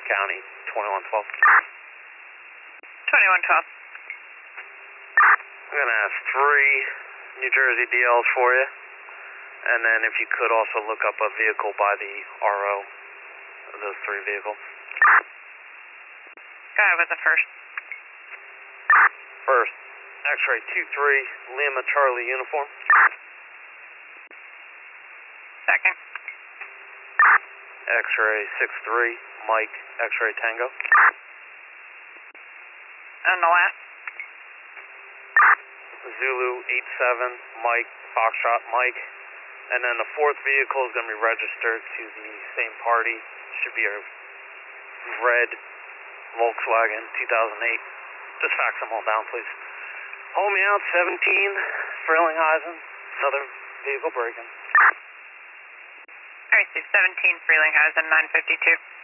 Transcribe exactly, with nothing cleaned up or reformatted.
County, twenty-one twelve. twenty-one twelve. I'm going to ask three New Jersey D Ls for you. And then if you could also look up a vehicle by the R O, those three vehicles. Go ahead with the first. First, X-ray two three, Lima Charlie uniform. Second. X-ray six three, Mike, X-ray Tango. And the last. Zulu eight seven, Mike, Foxtrot, Mike. And then the fourth vehicle is going to be registered to the same party. Should be a red Volkswagen two thousand eight. Just fax them all down, please. Hold me out, seventeen, Frelinghuysen, another vehicle break-in. I received seventeen Frelinghuysen, nine fifty-two.